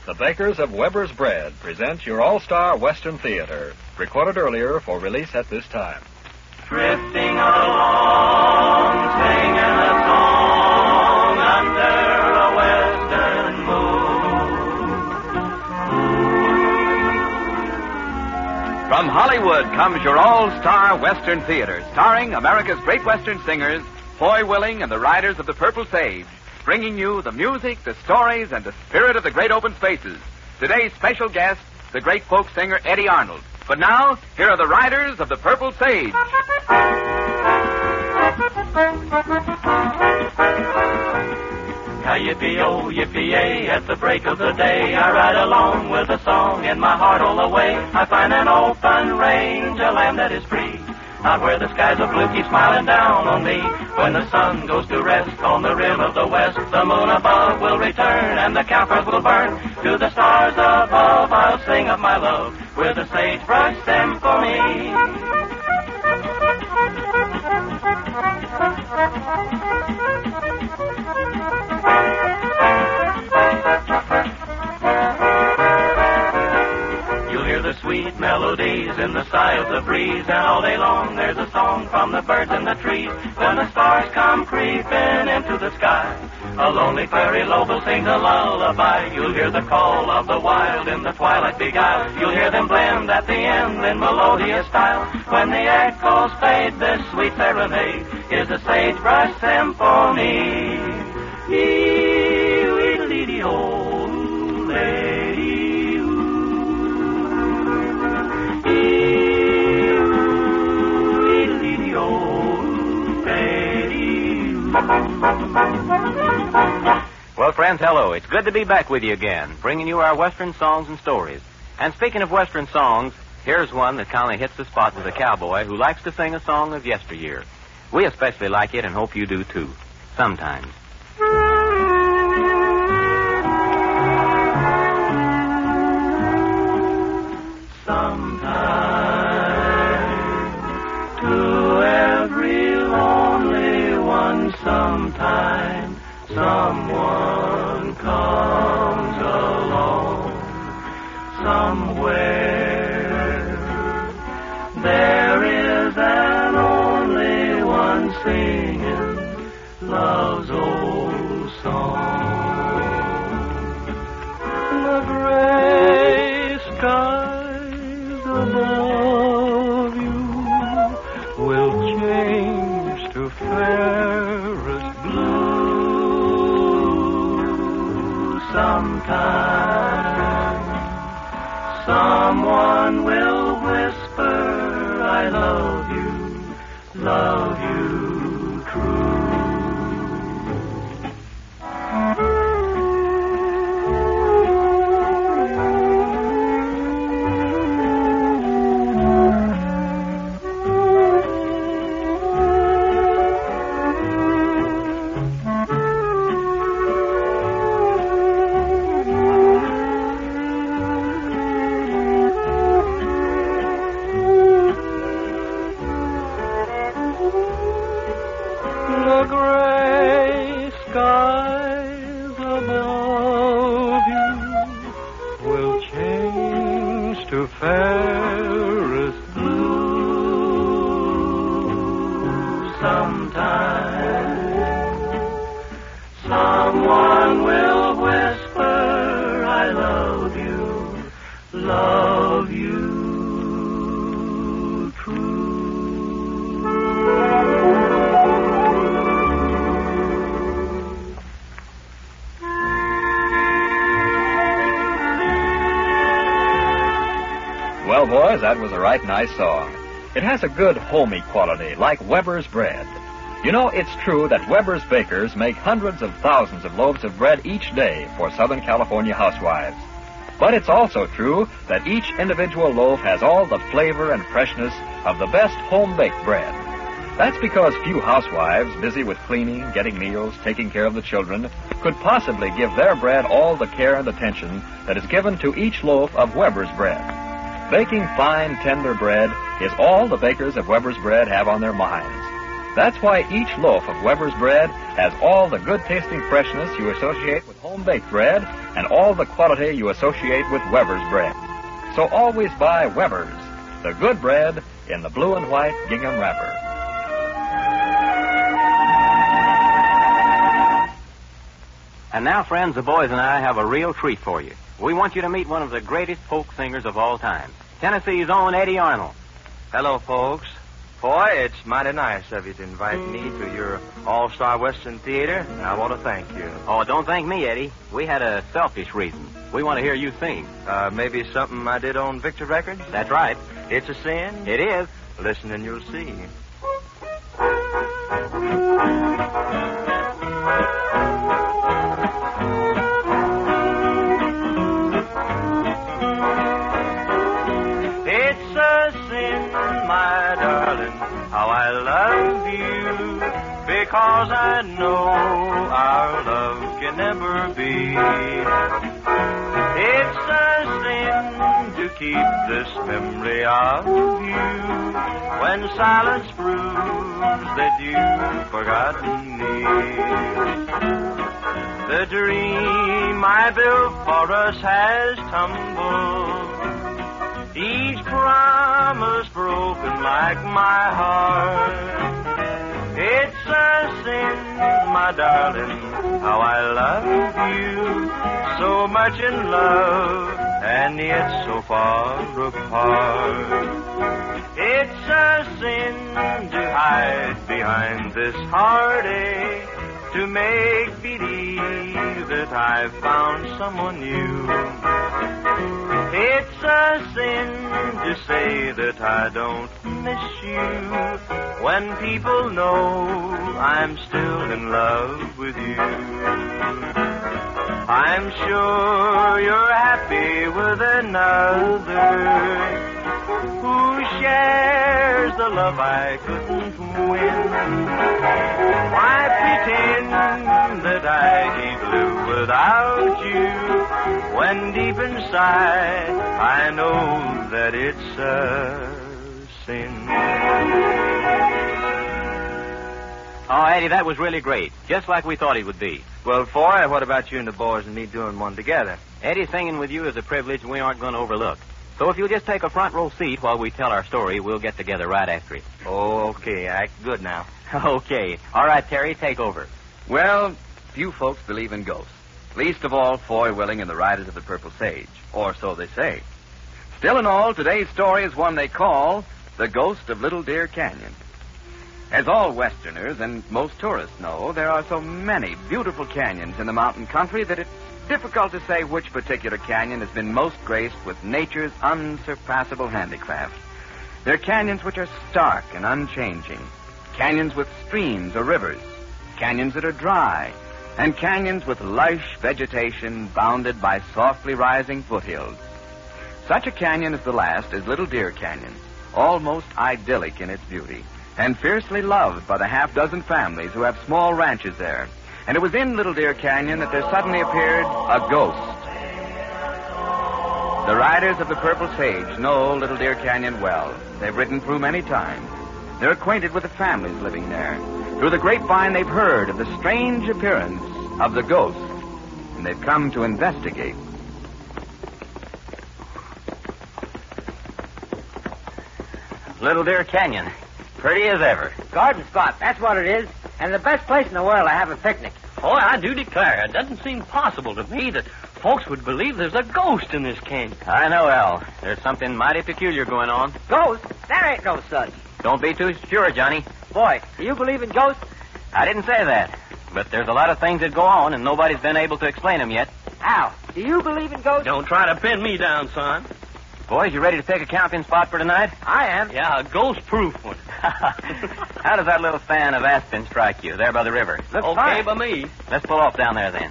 The Bakers of Weber's Bread present your all-star Western Theater, recorded earlier for release at this time. Drifting along, singing a song under a western moon. From Hollywood comes your all-star Western Theater, starring America's great Western singers, Foy Willing and the Riders of the Purple Sage, bringing you the music, the stories, and the spirit of the great open spaces. Today's special guest, the great folk singer Eddie Arnold. But now, here are the Riders of the Purple Sage. Yippee-oh, yippee-yay, at the break of the day, I ride along with a song in my heart all the way. I find an open range, a land that is free, out where the skies of blue keep smiling down on me. When the sun goes to rest on the rim of the west, the moon above will return and the campfires will burn. To the stars above I'll sing of my love with a sagebrush symphony. Sweet melodies in the sigh of the breeze, and all day long there's a song from the birds in the trees. When the stars come creeping into the sky, a lonely fairy lobe sings a lullaby. You'll hear the call of the wild in the twilight beguiled. You'll hear them blend at the end in melodious style. When the echoes fade, this sweet serenade is a sagebrush symphony. Well, friends, hello. It's good to be back with you again, bringing you our Western songs and stories. And speaking of Western songs, here's one that kind of hits the spot with a cowboy who likes to sing a song of yesteryear. We especially like it and hope you do, too. Sometimes. Sometime someone comes along. Somewhere there is an only one singing love's old song. The gray skies above you will change to fairest blue. Sometime someone will whisper, I love you true. The gray skies above you will change to fairest blue. Sometime someone will whisper, I love you true. Well, boys, that was a right nice song. It has a good homey quality, like Weber's Bread. You know, it's true that Weber's bakers make hundreds of thousands of loaves of bread each day for Southern California housewives. But it's also true that each individual loaf has all the flavor and freshness of the best home-baked bread. That's because few housewives, busy with cleaning, getting meals, taking care of the children, could possibly give their bread all the care and attention that is given to each loaf of Weber's Bread. Baking fine, tender bread is all the bakers of Weber's Bread have on their minds. That's why each loaf of Weber's bread has all the good-tasting freshness you associate with home-baked bread and all the quality you associate with Weber's bread. So always buy Weber's, the good bread in the blue and white gingham wrapper. And now, friends, the boys and I have a real treat for you. We want you to meet one of the greatest folk singers of all time, Tennessee's own Eddie Arnold. Hello, folks. Boy, it's mighty nice of you to invite me to your All-Star Western Theater, and I want to thank you. Oh, don't thank me, Eddie. We had a selfish reason. We want to hear you sing. Maybe something I did on Victor Records? That's right. It's a sin? It is. Listen and you'll see. It's a sin, my darling, how I love you, because I know our love can never be. It's a sin to keep this memory of you when silence proves that you've forgotten me. The dream I built for us has tumbled, each promise broken like my heart. It's a sin, my darling, how I love you, so much in love, and yet so far apart. It's a sin to hide behind this heartache, to make believe that I've found someone new. It's a sin to say that I don't miss you, when people know I'm still in love with you. I'm sure you're happy with another who shares the love I couldn't win. Why pretend that I keep blue without you, when deep inside I know that it's a sin. Oh, Eddie, that was really great. Just like we thought it would be. Well, Foy, what about you and the boys and me doing one together? Eddie, singing with you is a privilege we aren't going to overlook. So if you'll just take a front row seat while we tell our story, we'll get together right after it. Oh, okay. Act good now. Okay. All right, Terry, take over. Well, few folks believe in ghosts. Least of all, Foy Willing and the Riders of the Purple Sage. Or so they say. Still in all, today's story is one they call The Ghost of Little Deer Canyon. As all Westerners and most tourists know, there are so many beautiful canyons in the mountain country that it's difficult to say which particular canyon has been most graced with nature's unsurpassable handicraft. There are canyons which are stark and unchanging, canyons with streams or rivers, canyons that are dry, and canyons with lush vegetation bounded by softly rising foothills. Such a canyon as the last is Little Deer Canyon, almost idyllic in its beauty, and fiercely loved by the half-dozen families who have small ranches there. And it was in Little Deer Canyon that there suddenly appeared a ghost. The Riders of the Purple Sage know Little Deer Canyon well. They've ridden through many times. They're acquainted with the families living there. Through the grapevine, they've heard of the strange appearance of the ghost, and they've come to investigate. Little Deer Canyon. Pretty as ever. Garden spot, that's what it is. And the best place in the world to have a picnic. Boy, I do declare, it doesn't seem possible to me that folks would believe there's a ghost in this canyon. I know, Al. There's something mighty peculiar going on. Ghost? There ain't no such. Don't be too sure, Johnny. Boy, do you believe in ghosts? I didn't say that. But there's a lot of things that go on, and nobody's been able to explain them yet. Al, do you believe in ghosts? Don't try to pin me down, son. Boys, you ready to pick a camping spot for tonight? I am. Yeah, a ghost-proof one. How does that little fan of aspen strike you, there by the river? Looks Okay fine. by me. Let's pull off down there, then.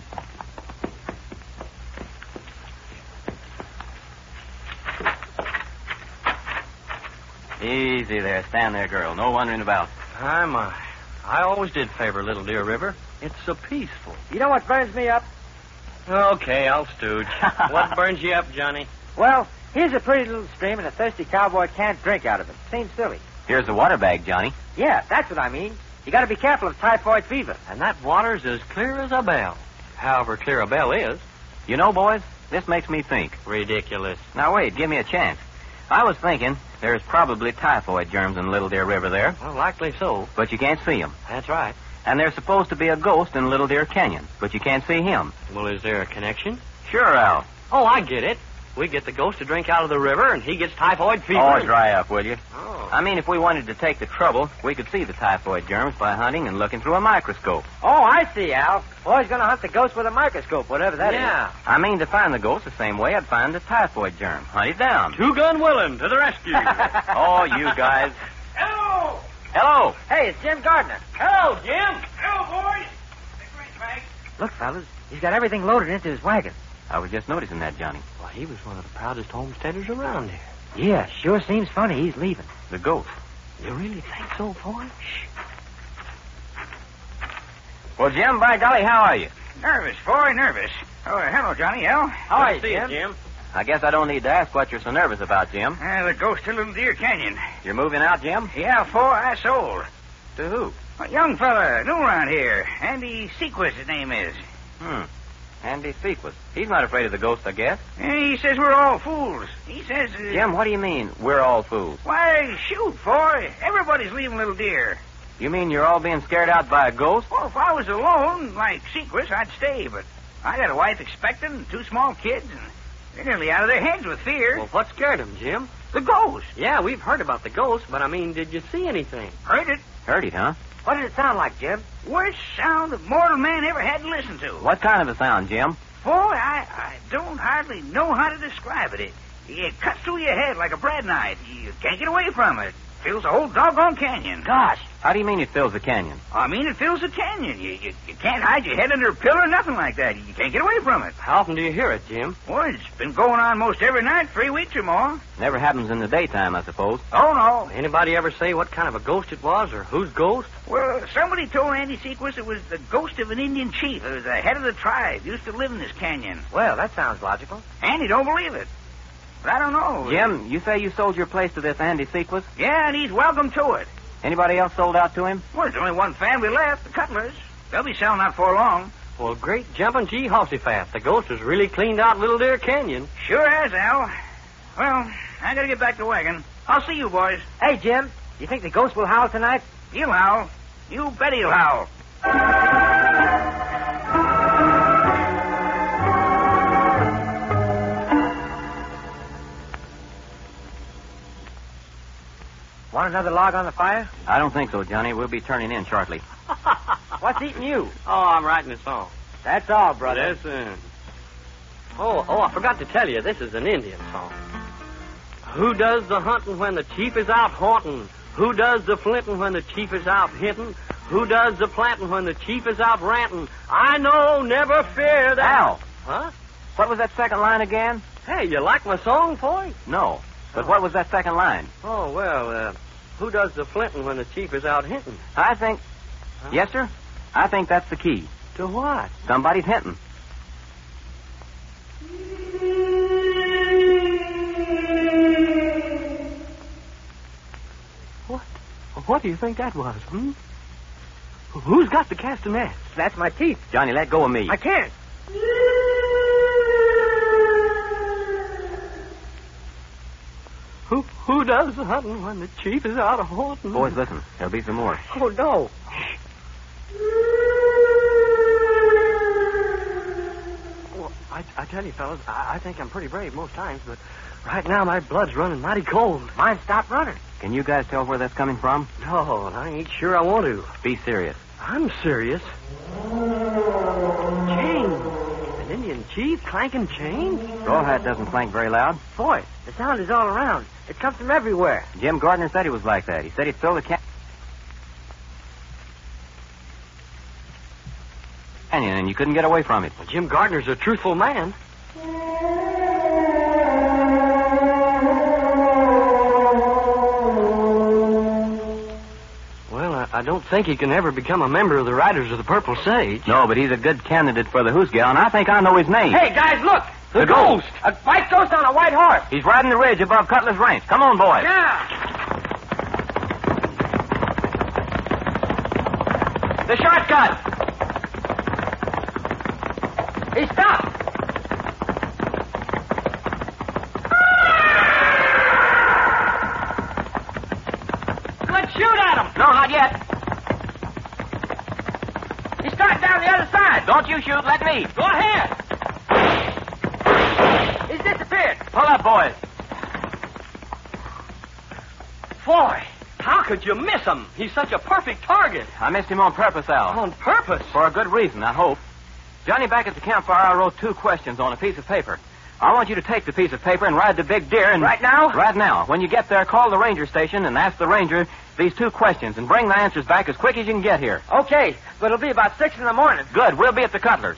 Easy there. Stand there, girl. No wandering about. Hi, my. I always did favor Little Deer River. It's so peaceful. You know what burns me up? Okay, I'll stooge. What burns you up, Johnny? Well, here's a pretty little stream, and a thirsty cowboy can't drink out of it. Seems silly. Here's the water bag, Johnny. Yeah, that's what I mean. You got to be careful of typhoid fever. And that water's as clear as a bell. However clear a bell is. You know, boys, this makes me think. Ridiculous. Now, wait, give me a chance. I was thinking there's probably typhoid germs in Little Deer River there, Well, likely so. but you can't see them. That's right. And there's supposed to be a ghost in Little Deer Canyon, but you can't see him. Well, is there a connection? Sure, Al. Oh, I get it. We get the ghost to drink out of the river, and he gets typhoid fever. Oh, dry up, will you? Oh. I mean, if we wanted to take the trouble, we could see the typhoid germs by hunting and looking through a microscope. Oh, I see, Al. Boy's going to hunt the ghost with a microscope, whatever that is. Yeah. I mean, to find the ghost the same way I'd find the typhoid germ. Hunt it down. Two-gun Willem to the rescue. Oh, you guys. Hello. Hello. Hey, it's Jim Gardner. Hello, Jim. Hello, boys. Great, Mike. Look, fellas, he's got everything loaded into his wagon. I was just noticing that, Johnny. Well, he was one of the proudest homesteaders around here. Yeah, sure seems funny he's leaving. The ghost. You really think so, boy? Shh. Well, Jim, by golly, how are you? Nervous, boy, nervous. Oh, hello, Johnny L. How are you, Good to see Jim? Jim. I guess I don't need to ask what you're so nervous about, Jim. The ghost of Little Deer Canyon. You're moving out, Jim? Yeah, I sold. To who? A young fella, new around here. Andy Sequist, his name is. Andy Sequist. He's not afraid of the ghost, I guess. He says we're all fools. He says... Jim, what do you mean, we're all fools? Why, shoot, boy. Everybody's leaving Little Deer. You mean you're all being scared out by a ghost? Well, if I was alone, like Sequist, I'd stay, but I got a wife expecting and 2 small kids, and they're nearly out of their heads with fear. Well, what scared him, Jim? The ghost. Yeah, we've heard about the ghost, but I mean, did you see anything? Heard it. Heard it, huh? What did it sound like, Jim? Worst sound that mortal man ever had to listen to. What kind of a sound, Jim? Boy, I don't hardly know how to describe it. It cuts through your head like a bread knife. You can't get away from it. Fills the whole doggone canyon. Gosh. How do you mean it fills the canyon? I mean, it fills the canyon. You can't hide your head under a pillar or nothing like that. You can't get away from it. How often do you hear it, Jim? Boy, it's been going on most every night, 3 weeks or more. Never happens in the daytime, I suppose. Oh, no. Anybody ever say what kind of a ghost it was, or whose ghost? Well, somebody told Andy Sequist it was the ghost of an Indian chief. It was the head of the tribe. Used to live in this canyon. Well, that sounds logical. Andy don't believe it. But I don't know. Jim, you say you sold your place to this Andy Sequist? Yeah, and he's welcome to it. Anybody else sold out to him? Well, there's only one family left, the Cutlers. They'll be selling out for long. Well, great jumping gee hossy-fat. The ghost has really cleaned out Little Deer Canyon. Sure has, Al. Well, I gotta get back to the wagon. I'll see you, boys. Hey, Jim, you think the ghost will howl tonight? He'll howl. You bet he'll howl. Want another log on the fire? I don't think so, Johnny. We'll be turning in shortly. What's eating you? Oh, I'm writing a song. That's all, brother. Listen. Oh, I forgot to tell you, this is an Indian song. Who does the hunting when the chief is out haunting? Who does the flinting when the chief is out hitting? Who does the planting when the chief is out ranting? I know, never fear that... Al! Huh? What was that second line again? Hey, you like my song, boy? No. But what was that second line? Oh, well, who does the flinting when the chief is out hinting? I think... Huh? Yes, sir? I think that's the key. To what? Somebody's hinting. What do you think that was, Who's got the castanets? That's my teeth. Johnny, let go of me. I can't. Who does the hunting when the chief is out of haunting? Boys, listen. There'll be some more. Oh, no. Well, I tell you, fellas, I think I'm pretty brave most times, but right now my blood's running mighty cold. Mine stopped running. Can you guys tell where that's coming from? No, and I ain't sure I want to. Be serious. I'm serious. Chains. An Indian chief clanking chains? Rawhide doesn't clank very loud. Boy, the sound is all around. It comes from everywhere. Jim Gardner said he was like that. He said he'd fill the canyon and you couldn't get away from it. Well, Jim Gardner's a truthful man. Well, I don't think he can ever become a member of the Riders of the Purple Sage. No, but he's a good candidate for the Hoosgal, and I think I know his name. Hey, guys, look. The ghost! A white ghost on a white horse. He's riding the ridge above Cutler's Ranch. Come on, boys. Yeah. The shortcut! He stopped. Let's shoot at him. No, not yet. He started down the other side. Don't you shoot. Let me. Go ahead. He's disappeared. Pull up, boys. Boy, how could you miss him? He's such a perfect target. I missed him on purpose, Al. On purpose? For a good reason, I hope. Johnny, back at the campfire, I wrote 2 questions on a piece of paper. I want you to take the piece of paper and ride the big deer and... Right now? Right now. When you get there, call the ranger station and ask the ranger these 2 questions and bring the answers back as quick as you can get here. Okay, but it'll be about 6 in the morning. Good. We'll be at the Cutlers.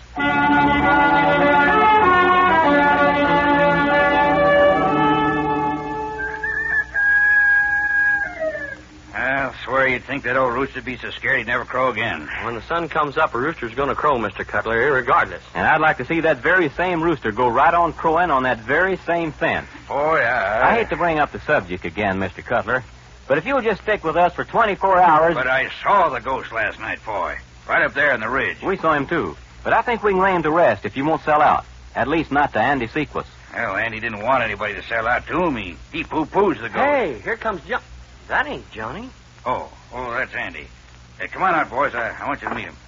I'll swear you'd think that old rooster'd be so scared he'd never crow again. When the sun comes up, a rooster's going to crow, Mr. Cutler, irregardless. And I'd like to see that very same rooster go right on crowing on that very same fence. Boy, I hate to bring up the subject again, Mr. Cutler, but if you'll just stick with us for 24 hours... But I saw the ghost last night, boy. Right up there on the ridge. We saw him, too. But I think we can lay him to rest if you won't sell out. At least not to Andy Sequis. Well, Andy didn't want anybody to sell out to him. He poo-poos the ghost. Hey, here comes Johnny. That ain't Johnny. Oh, that's Andy. Hey, come on out, boys. I want you to meet him.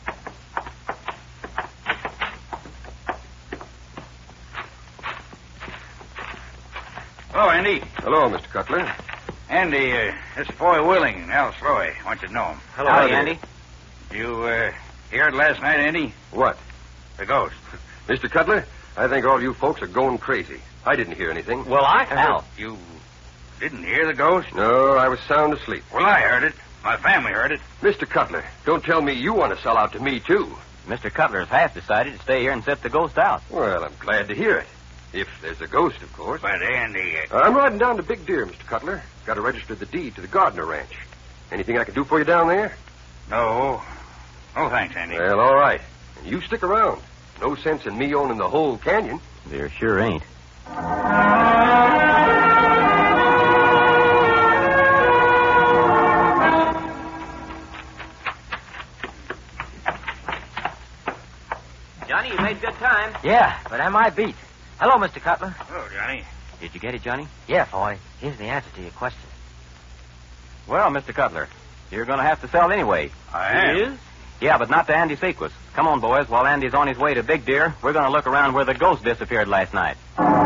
Hello, Andy. Hello, Mr. Cutler. Andy, this is Foy Willing and Al Sloy. I want you to know him. Hello, Howdy, Andy. You hear it last night, Andy? What? The ghost. Mr. Cutler, I think all you folks are going crazy. I didn't hear anything. Well, Al. You didn't hear the ghost? No, I was sound asleep. Well, I heard it. My family heard it. Mr. Cutler, don't tell me you want to sell out to me, too. Mr. Cutler's half decided to stay here and set the ghost out. Well, I'm glad to hear it. If there's a ghost, of course. But, Andy... I'm riding down to Big Deer, Mr. Cutler. Got to register the deed to the Gardner Ranch. Anything I can do for you down there? No. Oh, thanks, Andy. Well, all right. And you stick around. No sense in me owning the whole canyon. There sure ain't. Johnny, you made good time. Yeah, but am I beat? Hello, Mr. Cutler. Hello, Johnny. Did you get it, Johnny? Yeah, Foy. Here's the answer to your question. Well, Mr. Cutler, you're going to have to sell anyway. I am. He is? Yeah, but not to Andy Sequis. Come on, boys. While Andy's on his way to Big Deer, we're going to look around where the ghost disappeared last night.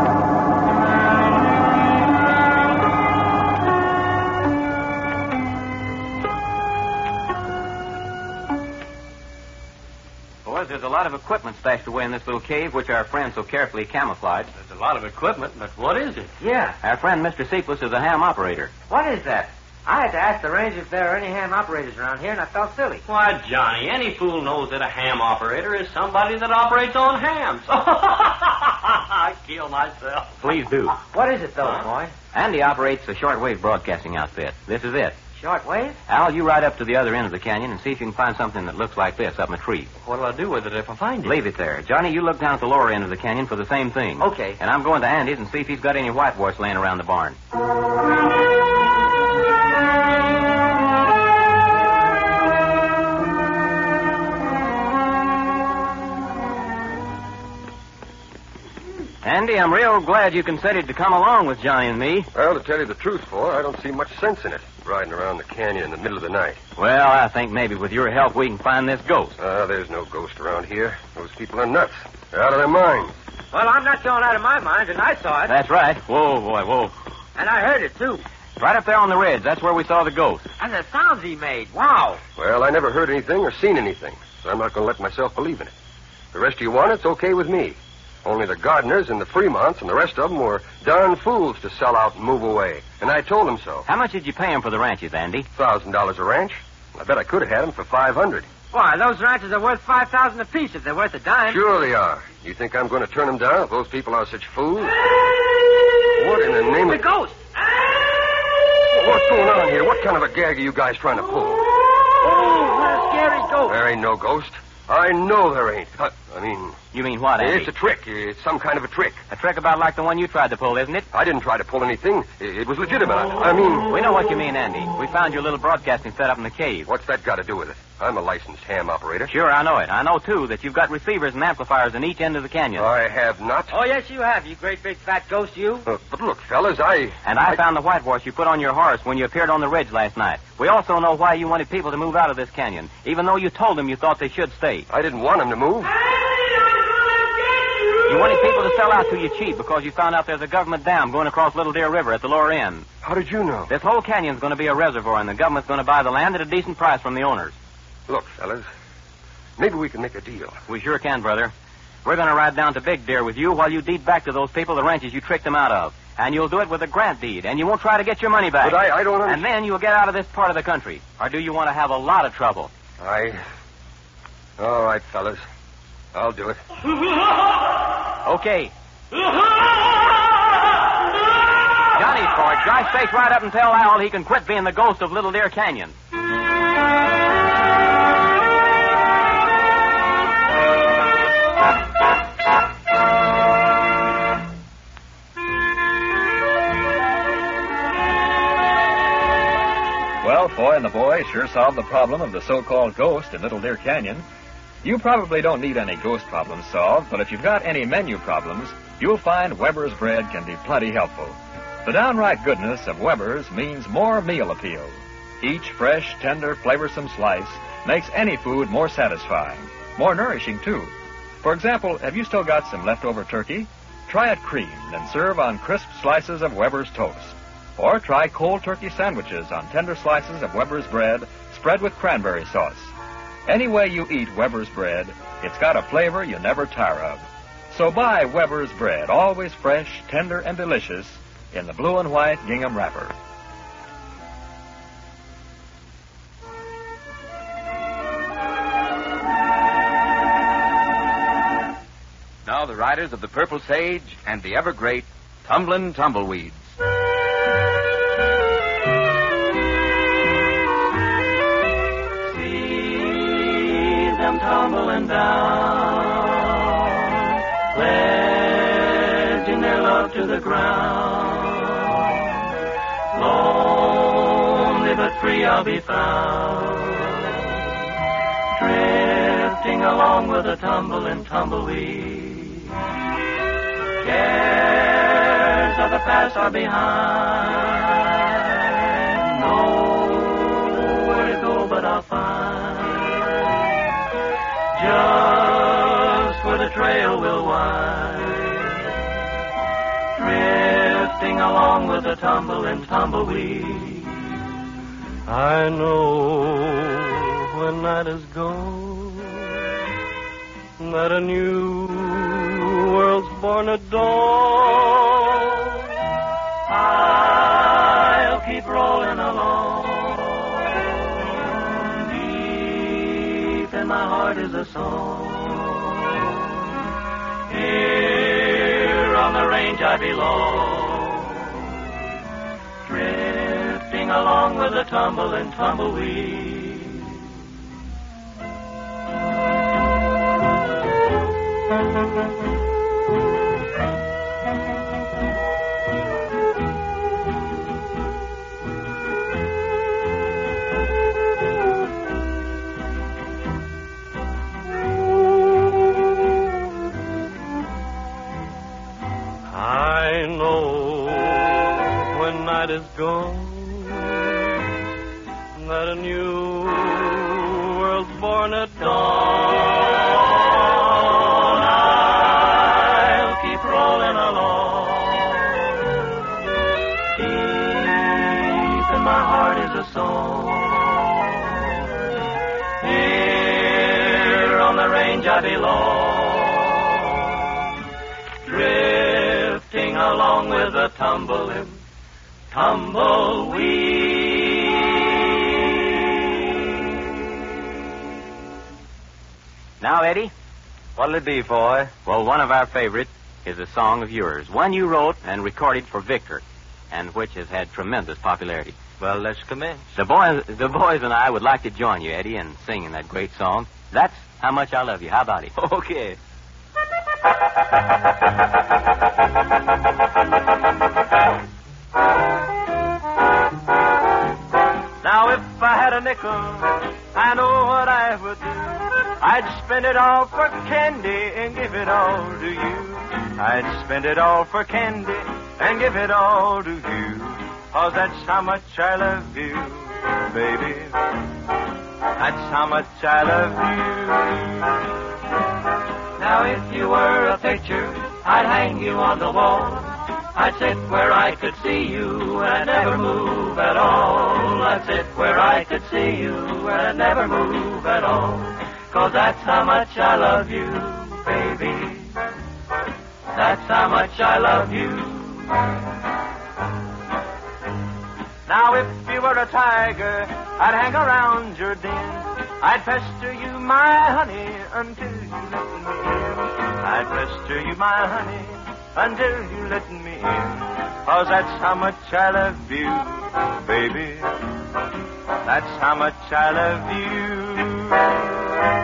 Boys, there's a lot of equipment stashed away in this little cave, which our friend so carefully camouflaged. There's a lot of equipment, but what is it? Yeah. Our friend, Mr. Sequis, is a ham operator. What is that? I had to ask the ranger if there are any ham operators around here, and I felt silly. Why, Johnny, any fool knows that a ham operator is somebody that operates on hams. I kill myself. Please do. What is it, though, boy? Andy operates a shortwave broadcasting outfit. This is it. Shortwave? Al, you ride up to the other end of the canyon and see if you can find something that looks like this up in a tree. What'll I do with it if I find it? Leave it there. Johnny, you look down at the lower end of the canyon for the same thing. Okay. And I'm going to Andy's and see if he's got any whitewash laying around the barn. Andy, I'm real glad you consented to come along with Johnny and me. Well, to tell you the truth, Foy, I don't see much sense in it, riding around the canyon in the middle of the night. Well, I think maybe with your help we can find this ghost. There's no ghost around here. Those people are nuts. They're out of their minds. Well, I'm not going out of my mind, and I saw it. That's right. Whoa, boy, whoa. And I heard it, too. Right up there on the ridge. That's where we saw the ghost. And the sounds he made. Wow. Well, I never heard anything or seen anything, so I'm not going to let myself believe in it. The rest of you want it's okay with me. Only the Gardners and the Fremonts and the rest of them were darn fools to sell out and move away. And I told them so. How much did you pay him for the ranches, Andy? $1,000 a ranch. I bet I could have had them for $500. Why, those ranches are worth $5,000 apiece if they're worth a dime. Sure they are. You think I'm going to turn them down if those people are such fools? What in the name The of... ghost! What's going on here? What kind of a gag are you guys trying to pull? Oh, what a scary ghost. There ain't no ghost. I know there ain't. I mean... You mean what, Andy? It's a trick. It's some kind of a trick. A trick about like the one you tried to pull, isn't it? I didn't try to pull anything. It was legitimate. I mean... We know what you mean, Andy. We found your little broadcasting set up in the cave. What's that got to do with it? I'm a licensed ham operator. Sure, I know it. I know, too, that you've got receivers and amplifiers in each end of the canyon. I have not. Oh, yes, you have, you great big fat ghost, you. But look, fellas, And I found the whitewash you put on your horse when you appeared on the ridge last night. We also know why you wanted people to move out of this canyon, even though you told them you thought they should stay. I didn't want them to move. You wanted people to sell out to you cheap because you found out there's a government dam going across Little Deer River at the lower end. How did you know? This whole canyon's going to be a reservoir, and the government's going to buy the land at a decent price from the owners. Look, fellas, maybe we can make a deal. We sure can, brother. We're going to ride down to Big Deer with you while you deed back to those people the ranches you tricked them out of. And you'll do it with a grant deed, and you won't try to get your money back. But I don't understand. And then you'll get out of this part of the country. Or do you want to have a lot of trouble? All right, fellas. I'll do it. Okay. Johnny's for it. Drive straight right up and tell Al he can quit being the ghost of Little Deer Canyon. Well, Foy and the boys sure solved the problem of the so-called ghost in Little Deer Canyon. You probably don't need any ghost problems solved, but if you've got any menu problems, you'll find Weber's bread can be plenty helpful. The downright goodness of Weber's means more meal appeal. Each fresh, tender, flavorsome slice makes any food more satisfying, more nourishing, too. For example, have you still got some leftover turkey? Try it creamed and serve on crisp slices of Weber's toast. Or try cold turkey sandwiches on tender slices of Weber's bread spread with cranberry sauce. Any way you eat Weber's bread, it's got a flavor you never tire of. So buy Weber's bread, always fresh, tender, and delicious, in the blue and white gingham wrapper. Now the riders of the Purple Sage and the ever great Tumblin' Tumbleweeds. Tumbling down, pledging their love to the ground. Lonely but free I'll be found, drifting along with a tumbling tumbleweed. Cares of the past are behind, nowhere to go but I'll find just where the trail will wind, drifting along with the tumbling tumbleweed. I know when night is gone that a new world's born at dawn. I'll keep rolling along. My heart is a song. Here on the range I belong, drifting along with the tumbling tumbleweed. Is gone, that a new world's born at dawn. I'll keep rolling along, deep in my heart is a song. Here on the range I belong, drifting along with the tumbling tumbleweed. Now, Eddie, What'll it be, Foy? well, one of our favorites is a song of yours, one you wrote and recorded for Victor, and which has had tremendous popularity. Well, let's commence. The boys and I would like to join you, Eddie, in singing that great song. That's How Much I Love You. How about it? Okay. Now if I had a nickel, I know what I would do. I'd spend it all for candy and give it all to you. I'd spend it all for candy and give it all to you. 'Cause that's how much I love you, baby. That's how much I love you. Now if you were a picture, I'd hang you on the wall. I'd sit where I could see you and never move at all. I'd sit where I could see you and never move at all. 'Cause that's how much I love you, baby. That's how much I love you. Now if you were a tiger, I'd hang around your den. I'd pester you, my honey, until you let me in. I'd pester you, my honey, until you let me in. 'Cause that's how much I love you, baby. That's how much I love you.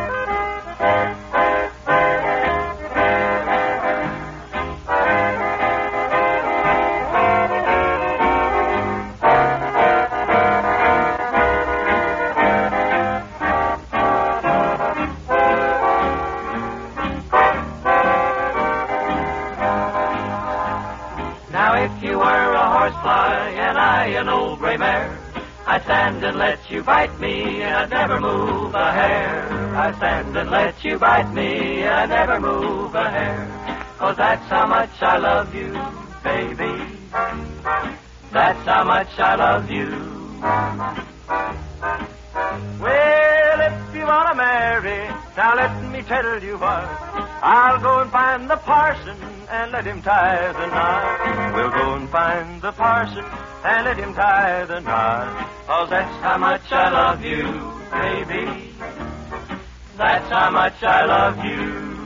An old gray mare, I'd stand and let you bite me, and I'd never move a hair. I'd stand and let you bite me, and I'd never move a hair. 'Cause that's how much I love you, baby. That's how much I love you. Well, if you want to marry, now let me tell you what. I'll go and find the parson and let him tie the knot. We'll go and find the parson and let him tie the knot. 'Cause that's how much I love you, baby. That's how much I love you.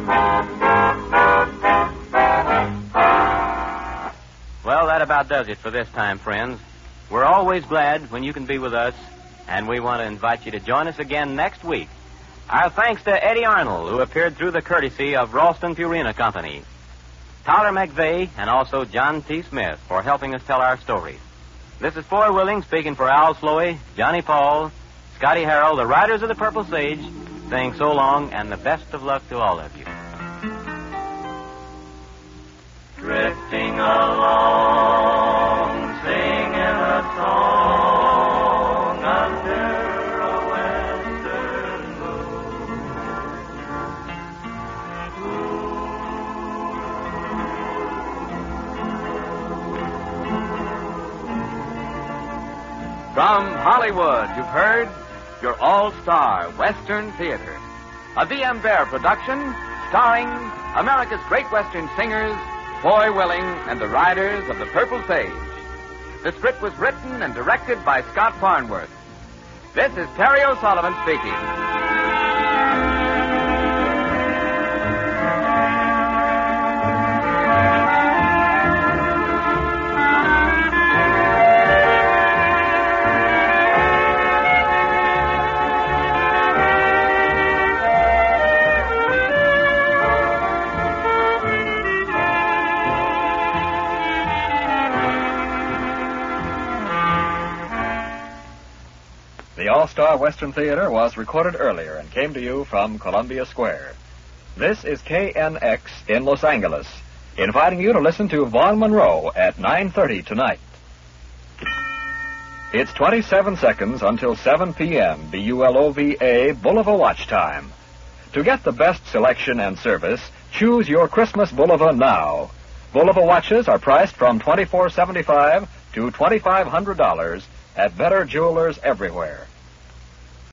Well, that about does it for this time, friends. We're always glad when you can be with us, and we want to invite you to join us again next week. Our thanks to Eddie Arnold, who appeared through the courtesy of Ralston Purina Company. Tyler McVeigh and also John T. Smith for helping us tell our story. This is Foy Willing speaking for Al Sloey, Johnny Paul, Scotty Harrell, the writers of the Purple Sage, saying so long and the best of luck to all of you. Drifting along, singing a song under a western moon. From Hollywood, you've heard your all-star Western Theater, a V.M. Bear production starring America's great Western singers, Foy Willing and the Riders of the Purple Sage. The script was written and directed by Scott Farnworth. This is Terry O'Sullivan speaking. The All-Star Western Theater was recorded earlier and came to you from Columbia Square. This is KNX in Los Angeles, inviting you to listen to Vaughn Monroe at 9:30 tonight. It's 27 seconds until 7 p.m. BULOVA Bulova Watch Time. To get the best selection and service, choose your Christmas Bulova now. Bulova watches are priced from $24.75 to $2,500 at better jewelers everywhere.